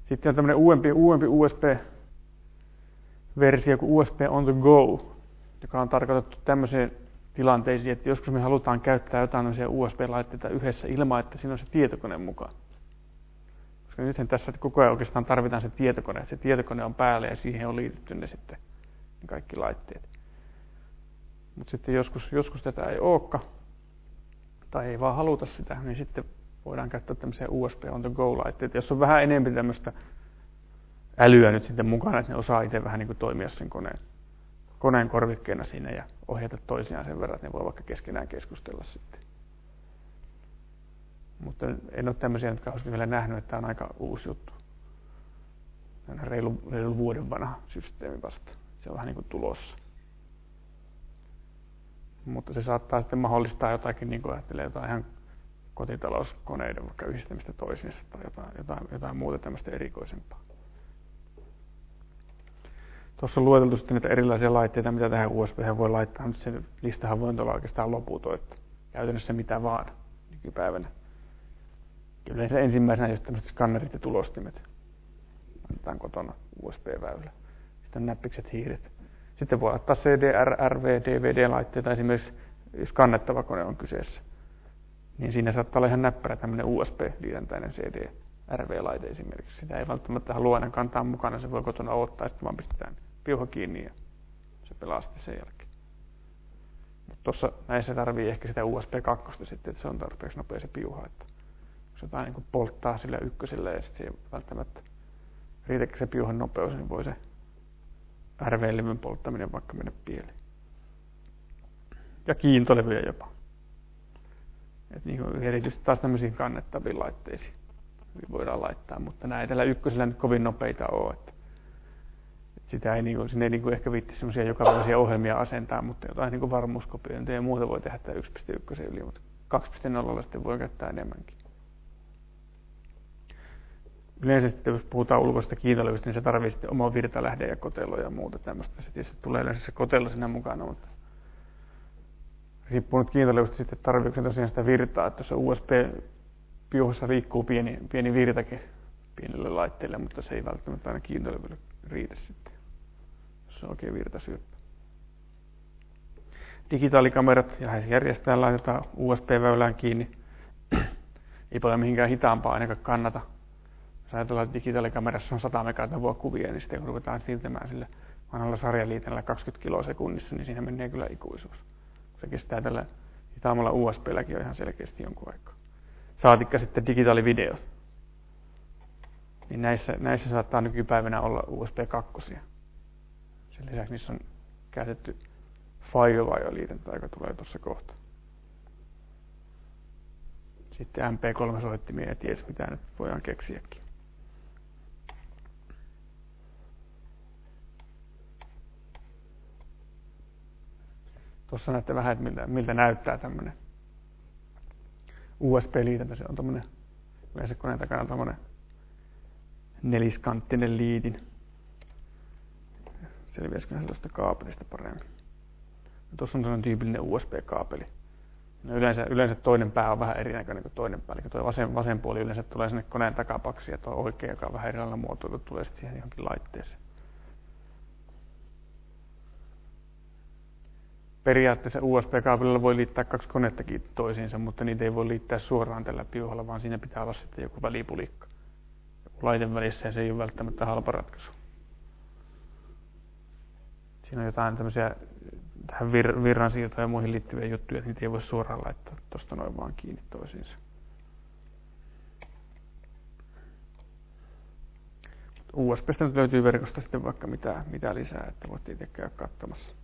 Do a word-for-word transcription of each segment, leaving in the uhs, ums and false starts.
Sitten on tämmöinen uudempi, uudempi U S B-versio kuin U S B on the go, joka on tarkoitettu tämmöiseen tilanteisiin, että joskus me halutaan käyttää jotain U S B-laitteita yhdessä ilman, että siinä on se tietokone mukaan. Koska nythän tässä koko ajan oikeastaan tarvitaan se tietokone, että se tietokone on päällä ja siihen on liitetty ne sitten ne kaikki laitteet. Mutta sitten joskus, joskus tätä ei olekaan, tai ei vaan haluta sitä, niin sitten voidaan käyttää tämmöisiä U S B on the go-laitteita. Jos on vähän enemmän tämmöistä älyä nyt sitten mukana, että ne osaa itse vähän niin kuin toimia sen koneen, koneen korvikkeena siinä ja ohjata toisiaan sen verran, että ne voi vaikka keskenään keskustella sitten. Mutta en ole tämmöisiä nyt kauheasti vielä nähnyt, että tämä on aika uusi juttu. Tämä on reilu, reilu vuoden vanha systeemi vasta. Se on vähän niin kuin tulossa. Mutta se saattaa sitten mahdollistaa jotakin, niin kuin ajattelee jotain ihan kotitalouskoneiden vaikka yhdistämistä toisiinsa tai jotain, jotain, jotain muuta tämmöistä erikoisempaa. Tuossa on lueteltu sitten näitä erilaisia laitteita, mitä tähän U S B:hän voi laittaa. Nyt se listahan voi olla oikeastaan loputon, että käytännössä mitä vaan nykypäivänä. Yleensä ensimmäisenä just tämmöiset skannerit ja tulostimet. Annetaan kotona U S B-väylä. Sitten on näppikset, hiiret. Sitten voi laittaa C D R, R V, D V D-laitteita, esimerkiksi jos kannettava kone on kyseessä. Niin siinä saattaa olla ihan näppärä tämmöinen U S B-liitäntäinen C D R V-laite esimerkiksi. Sitä ei välttämättä halua aina kantaa mukana, se voi kotona odottaa, sitten vaan pistetään piuha kiinni ja se pelaa sitten sen jälkeen. Mutta tuossa näissä tarvii ehkä sitä U S B kaksi sitten, että se on tarpeeksi nopea se piuha. Että jos jotain niin kuin polttaa sillä ykkösellä ja sitten se ei välttämättä riitäkö se piuhan nopeus, niin voi se R V-levyn polttaminen vaikka mennä pieleen. Ja kiintolevyjä jopa. Et niin kuin erityisesti taas tämmöisiin kannettaviin laitteisiin voidaan laittaa, mutta nämä ei tällä ykkösellä nyt kovin nopeita ole. Että sitä ei, niin kuin, sinne ei niin kuin ehkä viitti semmoisia jokapäiväisiä ohjelmia asentaa, mutta jotain niin kuin varmuuskopiointia ja muuta voi tehdä tämä yksi piste yksi yli, mutta kaksi piste nolla sitten voi käyttää enemmänkin. Yleensä sitten, jos puhutaan ulkoisesta kiintolevystä, niin se tarvitsee sitten omaa virtalähde ja kotelo ja muuta tämmöistä. Se tietysti tulee yleensä se kotelo sinne mukana, mutta riippuu nyt kiintolevystä sitten, tarvitseeko se tosiaan sitä virtaa, että jos U S B-piuhassa liikkuu pieni, pieni virtakin pienelle laitteelle, mutta se ei välttämättä aina kiintolevylle riitä sitten, jos se on oikein virtasyöppä. Digitaalikamerat ja järjestetään laitetaan U S B-väylään kiinni. Ei paljon mihinkään hitaampaa ainakaan kannata. Jos ajatellaan, että digitaalikamerassa on sata megatavua kuvia, niin sitten kun ruvetaan siirtämään sillä vanhalla sarjaliitännällä kaksikymmentä kiloa sekunnissa, niin siinä menee kyllä ikuisuus. Se kestää tällä hitaammalla U S B:lläkin ihan selkeästi jonkun aikaa. Saatikka sitten digitaalivideot. Niin näissä, näissä saattaa nykypäivänä olla U S B kaksi. Sen lisäksi niissä on käytetty Firewire-liitäntää, joka tulee tuossa kohta. Sitten M P kolme-soittimia ja ties mitä nyt voidaan keksiäkin. Tuossa näette vähän, että miltä, miltä näyttää tämmöinen U S B-liitäntä. Se on tämmöinen, yleensä koneen takana tämmöinen neliskanttinen liitin. Selviäisikö se tuosta kaapelista paremmin. Ja tuossa on sellainen tyypillinen U S B-kaapeli. No yleensä, yleensä toinen pää on vähän erinäköinen kuin toinen pää. Eli tuo vasen, vasen puoli yleensä tulee sinne koneen takapaksi ja tuo oikea, joka on vähän erilainen muotoilu, tulee sitten siihen johonkin laitteeseen. Periaatteessa U S B-kaapelilla voi liittää kaksi konettakin toisiinsa, mutta niitä ei voi liittää suoraan tällä piuhalla, vaan siinä pitää olla sitten joku välipulikka. Joku laite välissä ja se ei ole välttämättä halpa ratkaisu. Siinä on jotain tämmöisiä tähän vir- virransiirtoon ja muihin liittyviä juttuja, että niitä ei voi suoraan laittaa tuosta noin vaan kiinni toisiinsa. U S B:stä nyt löytyy verkosta sitten vaikka mitä, mitä lisää, että voitte itse käydä katsomassa.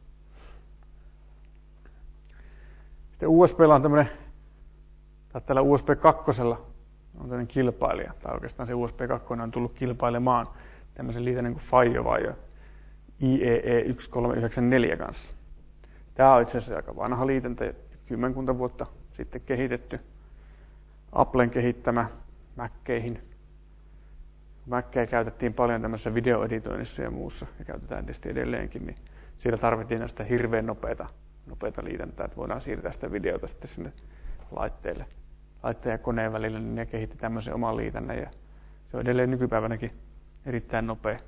Sitten U S B:llä on tämmöinen, tai tällä U S B kaksi on tämmöinen kilpailija, tai oikeastaan se U S B kaksi on tullut kilpailemaan tämmöisen liitännän kuin Firewire I E E yksi kolme yhdeksän neljä kanssa. Tämä on itse asiassa aika vanha liitäntä, kymmenkunta vuotta sitten kehitetty. Applen kehittämä Macceihin. Macceja käytettiin paljon tämmöisessä videoeditoinnissa ja muussa, ja käytetään tietysti edelleenkin, niin siellä tarvittiin tästä hirveän nopeata, nopeata liitäntää, että voidaan siirtää sitä videota sitten sinne laitteelle. Laitteen ja koneen välillä, niin ne kehitti tämmöisen oman liitännän, ja se on edelleen nykypäivänäkin Erittäin nopea.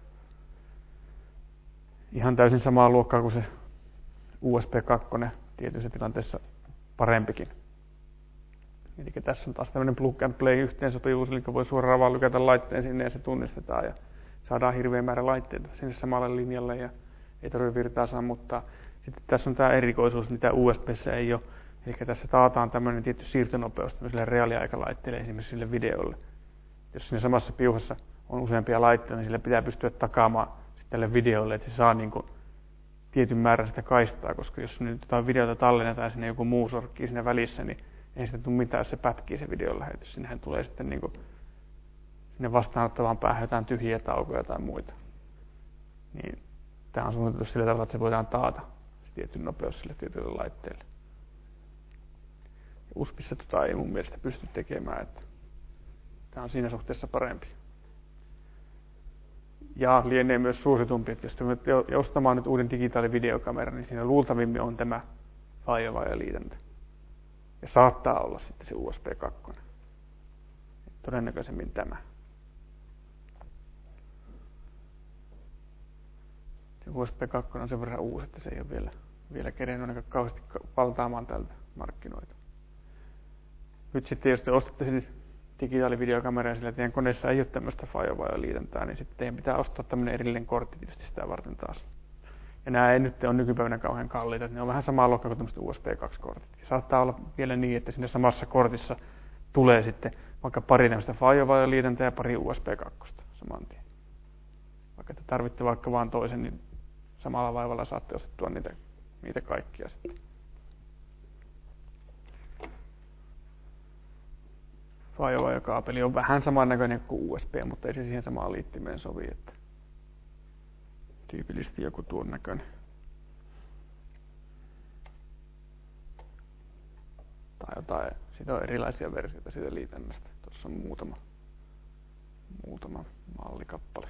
Ihan täysin samaa luokkaa kuin se U S B kaksi tietyissä tilanteissa parempikin. Eli tässä on taas tämmöinen plug and play yhteensopivuus, eli voi suoraan vaan lykätä laitteen sinne ja se tunnistetaan ja saadaan hirveä määrä laitteita sinne samalle linjalle ja ei tarvitse virtaa sammuttaa. Sitten tässä on tämä erikoisuus, mitä U S B:ssä ei ole. Eli tässä taataan tämmöinen tietty siirtonopeus tämmöiselle reaaliaikalaitteelle, esimerkiksi sille videolle. Jos siinä samassa piuhassa on useampia laitteita, niin sillä pitää pystyä takaamaan tälle videolle, että se saa niin kuin tietyn määrän sitä kaistaa, koska jos nyt jotain videota tallennetaan ja sinne joku muu sorkkii siinä välissä, niin ei sitä tule mitään, jos se pätkii se videon lähetys. Sinnehän tulee sitten niin kuin sinne vastaanottavaan päähän jotain tyhjiä taukoja tai muita. Niin tämä on suunniteltu sillä tavalla, että se voidaan taata se tietty nopeus sille tietylle laitteelle. U S B:ssä tota ei mun mielestä pysty tekemään, että tämä on siinä suhteessa parempi. Ja lienee myös suositumpi, että jos te ostamaan nyt uuden digitaalivideokameran, niin siinä luultavimmin on tämä FireWire-liitäntä. Ja saattaa olla sitten se U S B kaksi. Todennäköisemmin tämä. Se U S B kaksi on sen verran uusi, että se ei ole vielä, vielä kerennyt ainakaan kauheasti valtaamaan tältä markkinoita. Nyt sitten jos te ostatte sinne digitaalivideokameraa ja sillä teidän koneessa ei ole tämmöistä FireWire-liitäntää, niin sitten teidän pitää ostaa tämmöinen erillinen kortti tietysti sitä varten taas. Ja nämä ei nyt ole nykypäivänä kauhean kalliita, että ne on vähän samaa luokkaa kuin tämmöiset U S B kaksi -kortit. Ja saattaa olla vielä niin, että siinä samassa kortissa tulee sitten vaikka pari tämmöistä FireWire-liitäntää ja pari U S B kaksi saman tien. Vaikka te tarvitte vaikka vaan toisen, niin samalla vaivalla saatte ostettua niitä, niitä kaikkia sitten. FireWire-kaapeli on vähän samannäköinen kuin U S B, mutta ei se siihen samaan liittimeen sovi, että tyypillisesti joku tuon näköinen. Tai jotain, siitä on erilaisia versioita siitä liitännästä. Tuossa on muutama, muutama mallikappale.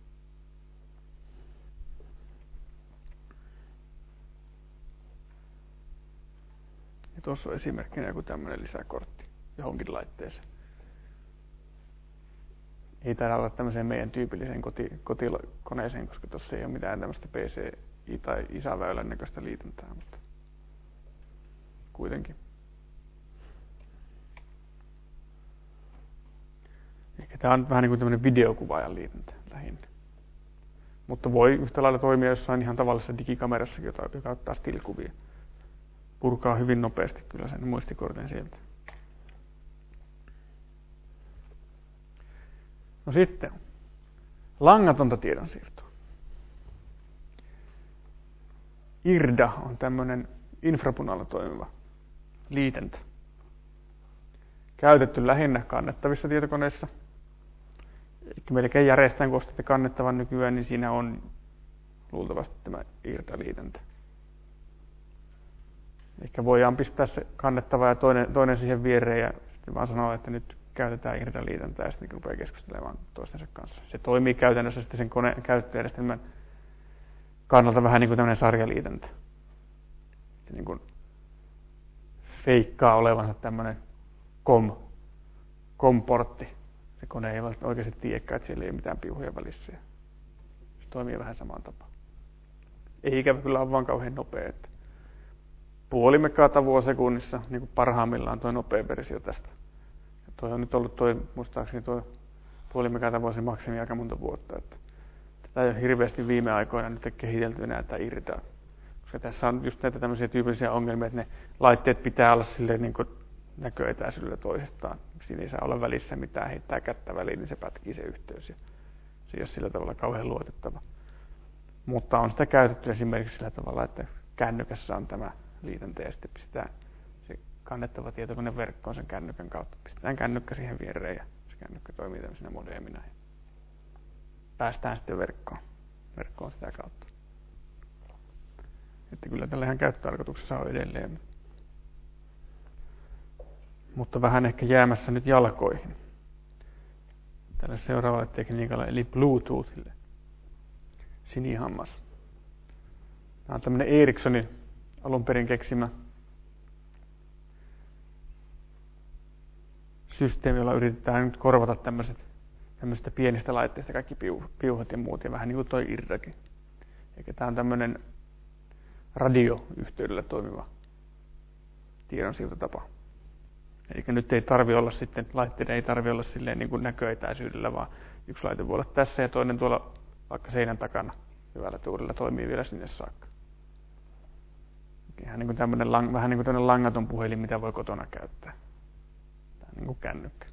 Ja tuossa on esimerkkinä joku tämmöinen lisäkortti johonkin laitteeseen. Ei taida olla tämmöiseen meidän tyypilliseen koti, kotikoneeseen, koska tuossa ei ole mitään tämmöistä P C I- tai isäväylän näköistä liitäntää, mutta kuitenkin. Ehkä tämä on vähän niin kuin tämmöinen videokuvaajan liitäntä lähinnä. Mutta voi yhtä lailla toimia jossain ihan tavallisessa digikamerassakin, joka ottaa still-kuvia. Purkaa hyvin nopeasti kyllä sen muistikortin sieltä. No sitten, langatonta tiedonsiirtoa. I R D A on tämmöinen infrapunalla toimiva liitäntä. Käytetty lähinnä kannettavissa tietokoneissa. Eli melkein järjestään, kun ostatte kannettavan nykyään, niin siinä on luultavasti tämä I R D A-liitäntä. Eli voidaan pistää se kannettava ja toinen, toinen siihen viereen ja sitten vaan sanoa, että nyt käytetään I R D A-liitäntää ja sitten rupeaa keskustelemaan toistensa kanssa. Se toimii käytännössä sitten sen koneen käyttöjärjestelmän kannalta vähän niin kuin tämmöinen sarjaliitäntä. Se niin kuin feikkaa olevansa tämmöinen com, com-portti. Se kone ei oikeasti tiedäkään, että siellä ei ole mitään piuhoja välissä. Se toimii vähän samaan tapaan. Ei ikävä kyllä ole vaan kauhean nopea. Että puoli megatavua sekunnissa, niin kuin parhaimmillaan tuo nopea versio tästä. Ja toi on nyt ollut toi, muistaakseni tuo puoli megatavua se maksimi aika monta vuotta. Että tätä ei ole hirveästi viime aikoina nyt kehitelty enää tätä I R D A. Koska tässä on just näitä tämmöisiä tyypillisiä ongelmia, että ne laitteet pitää olla silleen niin kuin näköetäisyydellä toisestaan. Siinä ei saa olla välissä mitään, heittää kättä väliin, niin se pätkii se yhteys. Ja se ei ole sillä tavalla kauhean luotettava. Mutta on sitä käytetty esimerkiksi sillä tavalla, että kännykässä on tämä liitäntä ja sitten pistetään se kannettava tietokone verkkoon sen kännykän kautta. Pistetään kännykkä siihen viereen ja se kännykkä toimii tämmöisenä modemina. Ja päästään sitten verkkoon, verkkoon sitä kautta. Että kyllä tällä ihan käyttötarkoituksessa on edelleen. Mutta vähän ehkä jäämässä nyt jalkoihin. Tällä seuraavalle tekniikalla, eli Bluetoothille. Sinihammas. Tämä on tämmöinen Ericssonin alun perin keksimä systeemi, jolla yritetään nyt korvata tämmöiset tämmöisistä pienistä laitteista kaikki piuhat ja muut, ja vähän niin kuin toi Irdakin. Eikä tämä on tämmöinen radioyhteydellä toimiva tiedonsiirtotapa. Eli nyt ei tarvi olla sitten, laitteiden ei tarvi olla silleen niin kuin näköetäisyydellä, vaan yksi laite voi olla tässä ja toinen tuolla vaikka seinän takana hyvällä tuurilla toimii vielä sinne saakka. Ihan niin kuin tämmöinen, vähän niin kuin tämmöinen langaton puhelin, mitä voi kotona käyttää. Tämä on niin kuin kännykkä.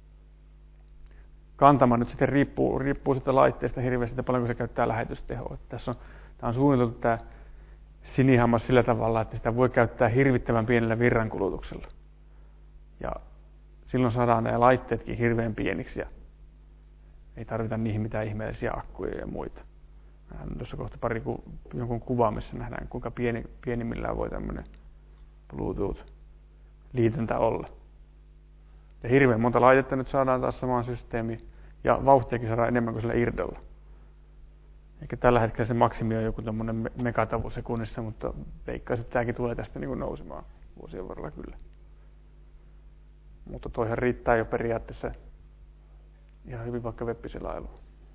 Kantama nyt sitten riippuu, riippuu sitä laitteesta hirveästi, että paljonko se käyttää lähetystehoa. Tässä on, tämä on suunniteltu tämä sinihammas sillä tavalla, että sitä voi käyttää hirvittävän pienellä virrankulutuksella. Ja silloin saadaan nämä laitteetkin hirveän pieniksi ja ei tarvita niihin mitään ihmeellisiä akkuja ja muita. Nähdään tuossa kohta pari ku, jonkun kuvaa, missä nähdään, kuinka pieni, pienimmillään voi tämmöinen Bluetooth-liitäntä olla. Ja hirveän monta laitetta nyt saadaan taas samaan systeemiin ja vauhtiakin saadaan enemmän kuin sillä Irdalla. Eikä tällä hetkellä se maksimi on joku tämmöinen megatavu sekunnissa, mutta veikkaisin, että tämäkin tulee tästä niin kuin nousemaan vuosien varrella kyllä. Mutta toihan riittää jo periaatteessa ihan hyvin vaikka web-selailuun.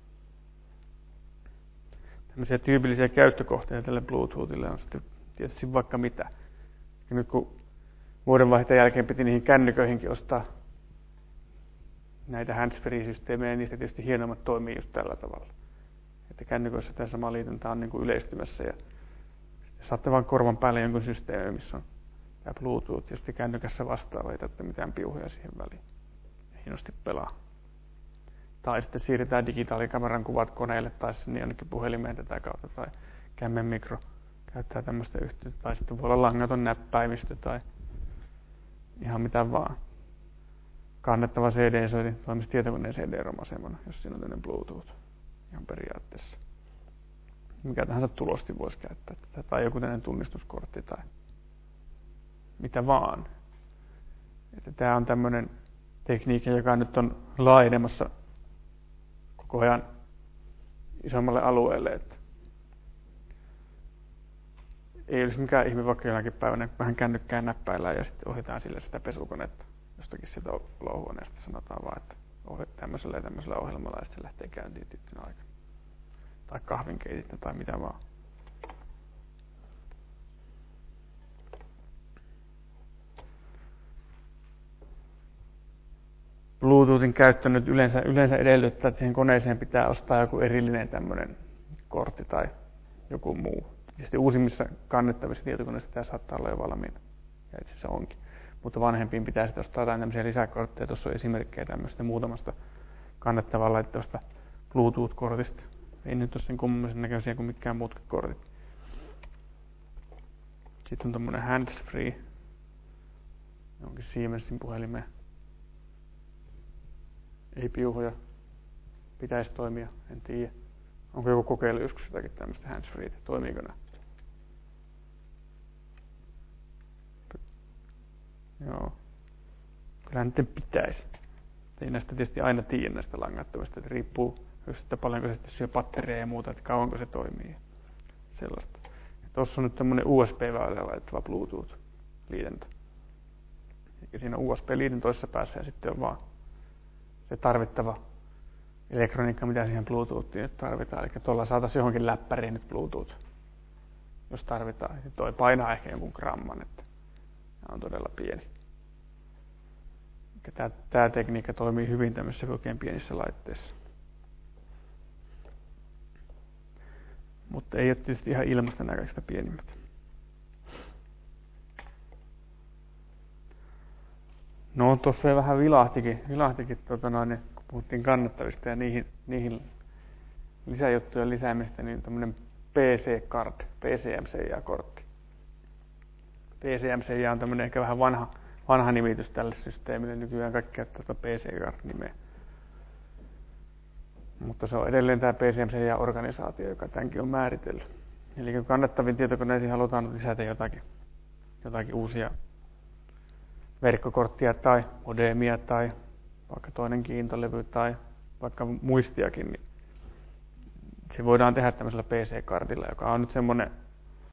Tämmöisiä tyypillisiä käyttökohteita tälle Bluetoothille on sitten tietysti vaikka mitä. Ja nyt kun vuodenvaihteen jälkeen piti niihin kännyköihinkin ostaa näitä handsfree-systeemejä, niin niistä tietysti hienommat toimii just tällä tavalla. Että kännyköissä tämä sama liitäntä on niin kuin yleistymässä ja saatte vaan korvan päälle jonkun systeemin, missä on tämä Bluetooth, ja sitten kännykässä vastaava, ei tarvitse mitään piuhoja siihen väliin. Hienosti pelaa. Tai sitten siirretään digitaalikameran kuvat koneelle tai sinne jonnekin puhelimeen tätä kautta, tai Cammen Micro käyttää tämmöistä yhteyttä, tai sitten voi olla langaton näppäimistö tai ihan mitä vaan. Kannettava C D-soitin toimisi tietokoneen C D-ROM-asemana, jos siinä on tämmöinen Bluetooth ihan periaatteessa. Mikä tahansa tulosti voisi käyttää tätä, tai joku tämmöinen tunnistuskortti tai mitä vaan. Että tämä on tämmöinen tekniikka, joka nyt on laajenemassa koko ajan isommalle alueelle. Että ei olisi mikään ihme vaikka jonakin päivänä vähän kännykkään näppäillään ja sitten ohjataan sillä sitä pesukonetta jostakin sieltä olohuoneesta. Sanotaan vaan, että ohjat tämmöisellä ja tämmöisellä ohjelmalla ja sitten se lähtee käyntiin tiettynä aikana. Tai kahvinkeitintä tai mitä vaan. Bluetoothin käyttö nyt yleensä, yleensä edellyttää, että siihen koneeseen pitää ostaa joku erillinen tämmöinen kortti tai joku muu. Tietysti uusimmissa kannettavissa tietokoneissa tämä saattaa olla jo valmiina. Ja itse asiassa onkin. Mutta vanhempiin pitää sitten ostaa jotain tämmöisiä lisäkortteja. Tuossa on esimerkkejä tämmöistä muutamasta kannettavaa laittavasta Bluetooth-kortista. Ei nyt ole sen kummallisen näköisiä kuin mitkään muutkin kortit. Sitten on tommonen hands-free. Onkin Siemensin puhelimeen. Ei piuhoja. Pitäisi toimia, en tiedä. Onko joku kokeilu joskus jotakin tämmöistä hands-freetä? Toimiiko nämä? Joo. Kyllähän niiden pitäisi. Ei näistä tietysti aina tiedä näistä langattomista. Että riippuu just, että paljonko se sitten syö batteriaa ja muuta, että kauanko se toimii. Sellaista. Tuossa on nyt tämmöinen U S B-väylälle laittava Bluetooth-liitäntä. Eli siinä U S B-liitän toisessa päässä ja sitten on vaan se tarvittava elektroniikka, mitä siihen Bluetoothiin nyt tarvitaan. Eli tuolla saataisiin johonkin läppäriin nyt Bluetooth, jos tarvitaan. Ja toi painaa ehkä jonkun gramman, että tämä on todella pieni. Tämä, tämä tekniikka toimii hyvin tämmöisissä oikein pienissä laitteissa. Mutta ei ole tietysti ihan ilmasta nämä kaikista pienimmät. No tuossa jo vähän vilahtikin, vilahtikin tota noin, kun puhuttiin kannattavista ja niihin, niihin lisäjuttujen lisäämistä, niin tämmöinen P C-card, P C M C I-kortti. P C M C I on tämmöinen ehkä vähän vanha, vanha nimitys tälle systeemille. Nykyään kaikki käyttää tätä P C-card-nimeä. Mutta se on edelleen tämä P C M C I-organisaatio, joka tämänkin on määritellyt. Eli kun kannattaviin tietokoneisiin halutaan lisätä jotakin, jotakin uusia verkkokorttia tai modemia tai vaikka toinen kiintolevy tai vaikka muistiakin, niin se voidaan tehdä tämmöisellä P C-cardilla, joka on nyt semmoinen